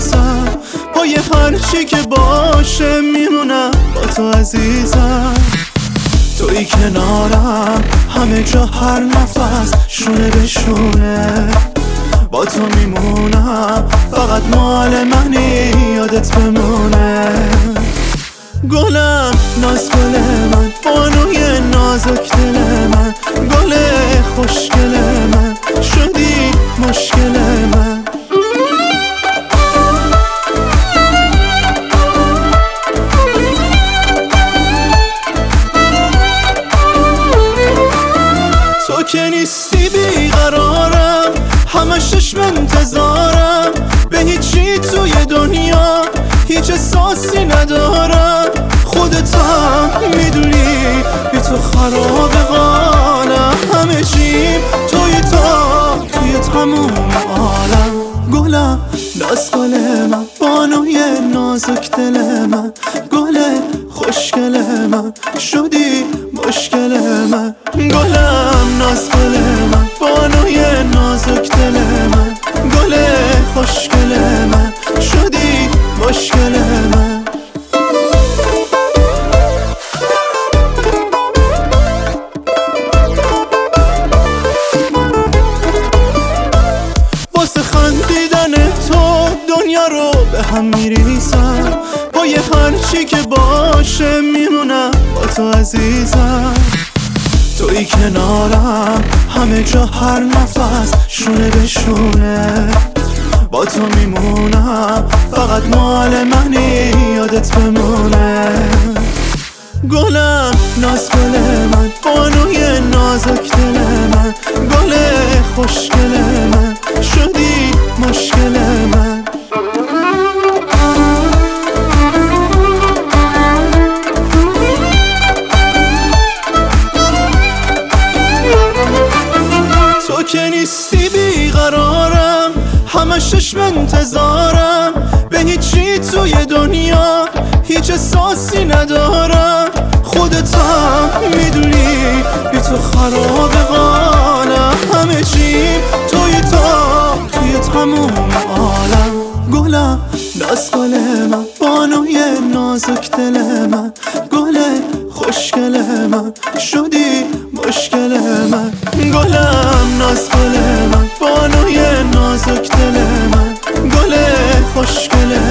عزیزم، پای هر چی که باشه میمونم با تو عزیزم. توی کنارم همه جا هر نفس شونه به شونه، با تو میمونم فقط مال منی یادت بمونه. گلم ناز گل من، بانوی نازک دل من، گل خوشگل من، شدی مشکل من. تو که نیستی بیقرارم، همش چشم انتظارم، به هیچی توی دنیا هیچ احساسی ندارم. خودت هم میدونی بی تو خراب قالم، همه چیم توی تموم عالم. گلم ناز گل من، بانوی نازک دل من، گل خوشگل من، شدی مشکل من. گلم ناز گل من، بانوی نازک دل من، گل خوشگل من، شدی مشکل من. واسه خندیدن تو دنیا رو به هم میریزم، پای هر چی که باشه میمونم با تو عزیزم. توی کنارم همه جا هر نفس شونه به شونه، با تو میمونم فقط مال منی یادت بمونه. گلم ناز گل من، بانوی نازک دل من، گل خوشگل من، شدی مشکل من. تو که نیستی بیقرارم، همش چشم انتظارم، به هیچی توی دنیا هیچ احساسی ندارم. خودت هم میدونی بی تو خراب قالم، همه چیم توی تموم عالم. گلم ناز گل من، بانوی نازک دل من، گل خوشگل من، شدی مشکل من. گلم ناز گل من، بانوی نازک دل من، گل خوشگل